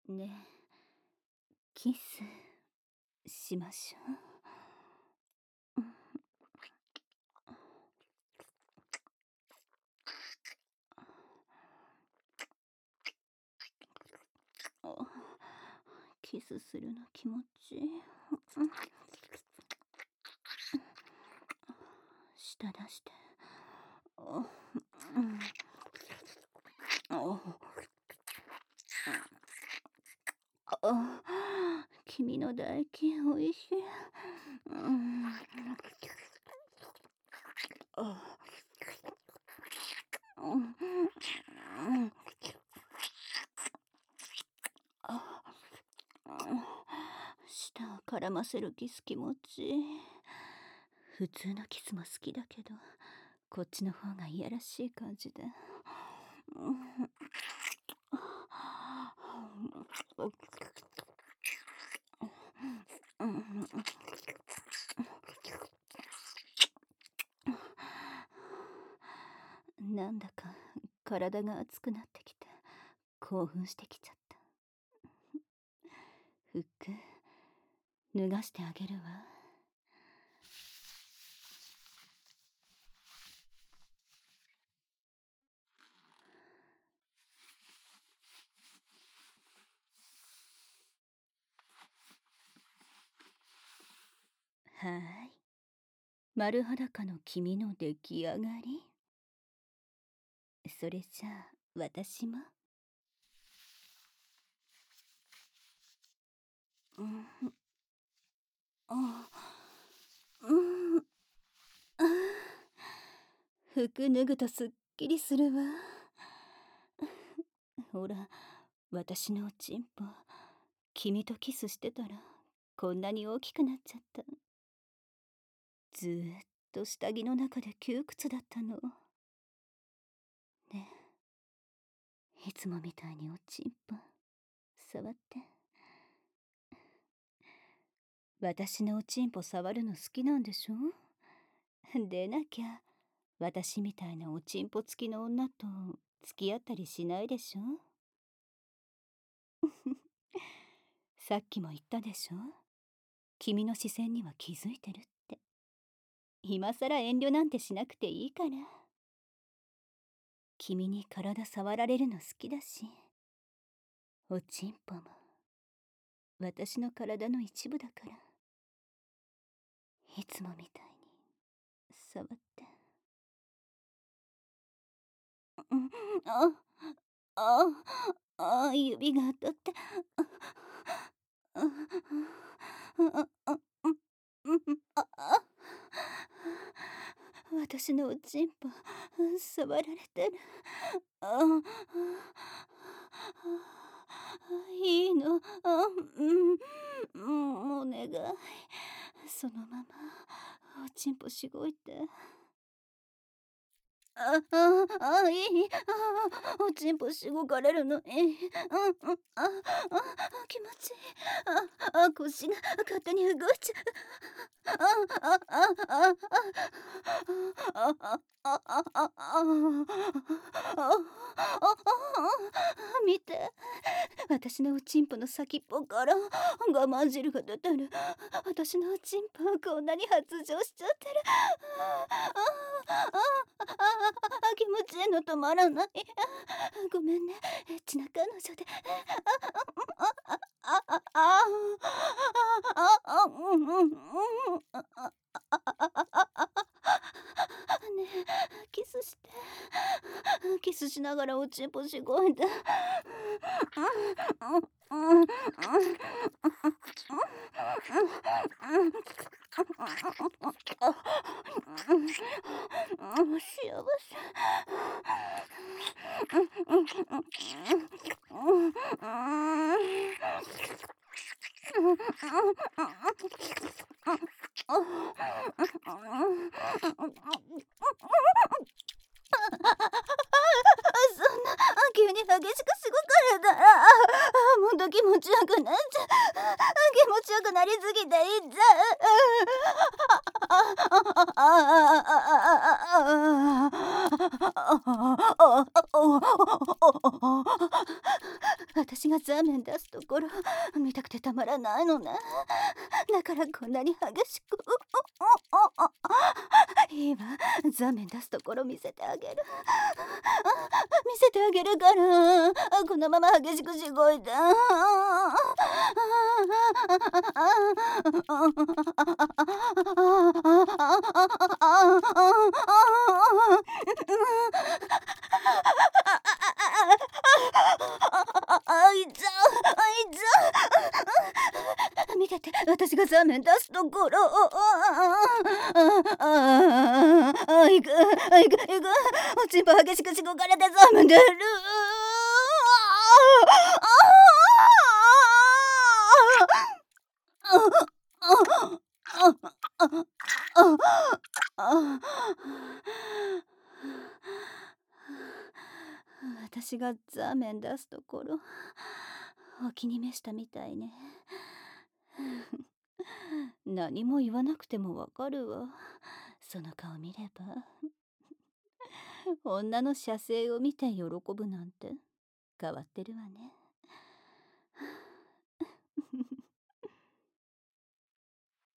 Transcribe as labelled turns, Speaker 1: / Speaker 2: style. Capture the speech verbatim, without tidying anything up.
Speaker 1: ねえ、キスしましょう。あ、キスするの気持ちいい。舌出して。あ、あ、君の唾液おいしい。うん、あ、うん、あ、舌を絡ませるキス気持ちいい。普通のキスも好きだけど、こっちの方がいやらしい感じで。うん、うん、なんだか体が熱くなってきて興奮してきちゃった。服脱がしてあげるわ。はーい、丸裸の君の出来上がり。それじゃあ私も。うん、あ、うん、あ、服脱ぐとすっきりするわ。ほら、私のおちんぽ、君とキスしてたらこんなに大きくなっちゃった。ずーっと下着の中で窮屈だったの。ねえ、いつもみたいにおちんぽ触って。私のおちんぽ触るの好きなんでしょ？でなきゃ私みたいなおちんぽ付きの女と付き合ったりしないでしょ。さっきも言ったでしょ、君の視線には気づいてるって。今さら遠慮なんてしなくていいから。君に体触られるの好きだし、おちんぽも私の体の一部だから、いつもみたいに触って。うん、あ、あ、あ、指が当たって。あ、あ、あ、うん、うん、あ、あ、私のおちんぽ触られてる。あ、いいの、あ、うん、うん、お願い。そのままおちんぽしごいて。あ、あ、あ、いい。あ、おちんぽしごかれるのいい。うん、うん、あ、あ、気持ちいい。あ、あ、腰が勝手に動いちゃう。あ、あ、あ、あ、あ、あ、あ、あ、あ、あ、あ、見て。私のおちんぽの先っぽから我慢汁が出てる。私のおちんぽこんなに発情しちゃってる。ああ、ああ、気持ちいいの止まらない。ごめんね、エッチな彼女で。ああ、ああ、ああ、あ、うん、うん、うん、ああ、ああ、ねえ、キスして。キスしながらおちんぽしごいで。幸せ。そんな急に激しくしごかれたら、あ、もっと気持ちよくなっちゃう。気持ちよくなりすぎていっちゃう。 私がザーメン出すところ見たくてたまらないのね。だからこんなに激しくいいわ、ザーメン出すところ見せてあげる。見せてあげるから、このまま激しくしごいて。あいつあいつ見てて、私がザーメン出すところ。あいくいくいく、おちんぽ激しくしごかれてザーメン出る。私がザーメン出すところお気に召したみたいね。何も言わなくてもわかるわ。その顔見れば。女の射精を見て喜ぶなんて変わってるわね。